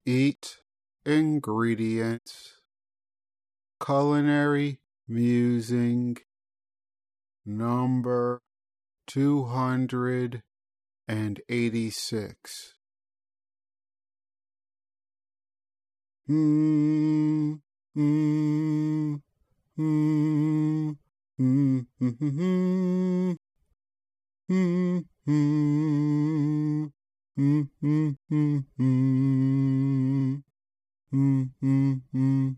Eat ingredients. Culinary musing number 286. Mm, mm, mm, mm, mm, mm, mm, mm, mm, mm, mm, mm, mm, mm,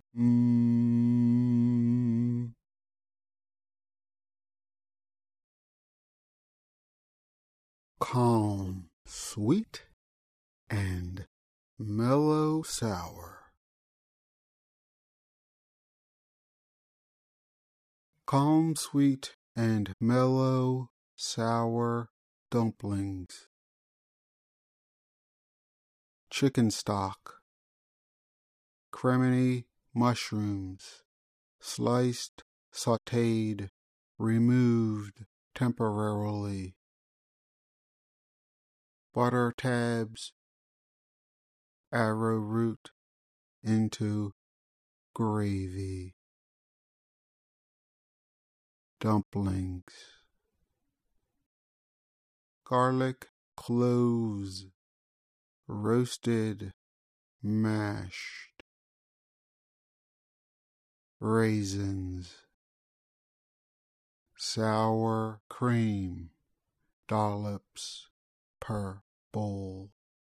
mm. Calm, sweet, and mellow sour. Calm, sweet, and mellow sour dumplings. Chicken stock. Cremini mushrooms. Sliced, sautéed, removed temporarily. Butter tabs. Arrowroot into gravy. Dumplings. Garlic cloves. Roasted, mashed. Raisins. Sour cream. Dollops per bowl.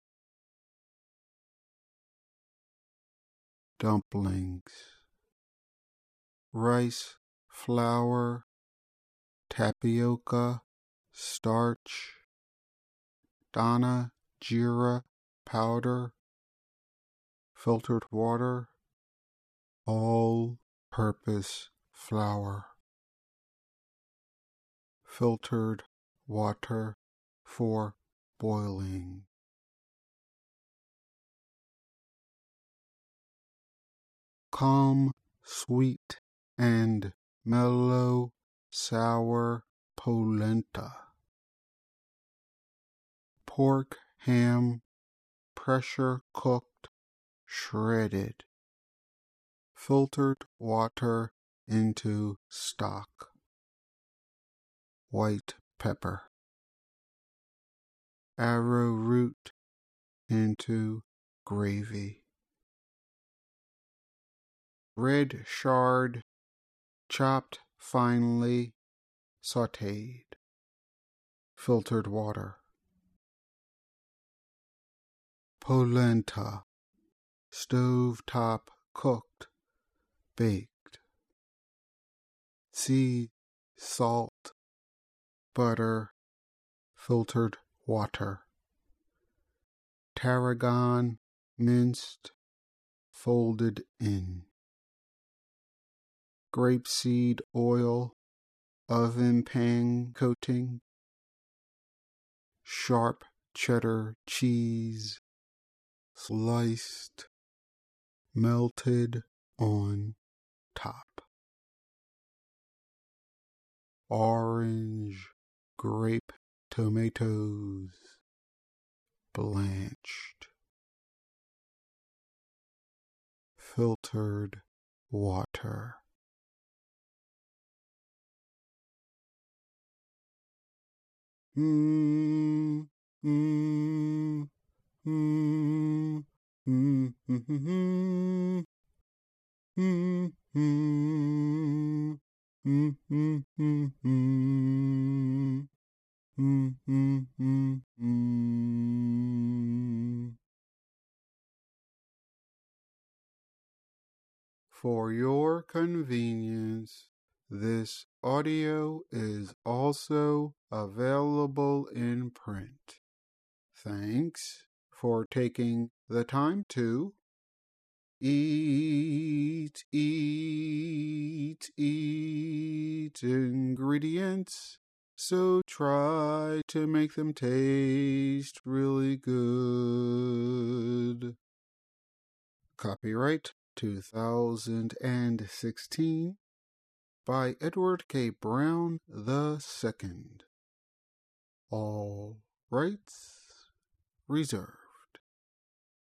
Dumplings. Rice, flour, tapioca, starch, dana, jeera powder, filtered water, all-purpose flour. Filtered water for boiling. Calm, sweet, and mellow sour polenta. Pork, ham, pressure cooked, shredded. Filtered water into stock. White pepper. Arrowroot into gravy. Red chard, chopped finely, sautéed. Filtered water. Polenta, stovetop cooked, baked. Sea salt, butter, filtered water. Tarragon, minced, folded in. Grapeseed oil, oven pan coating. Sharp cheddar cheese, sliced, melted on top. Orange grape tomatoes, blanched. Filtered water. Mm, mm, mm, mm, mm, mm, mm, mm, mm, mm, mm, mm. For your convenience, this audio is also available in print. Thanks for taking the time to eat ingredients. So try to make them taste really good. Copyright 2016 by Edward K. Brown II. All rights reserved.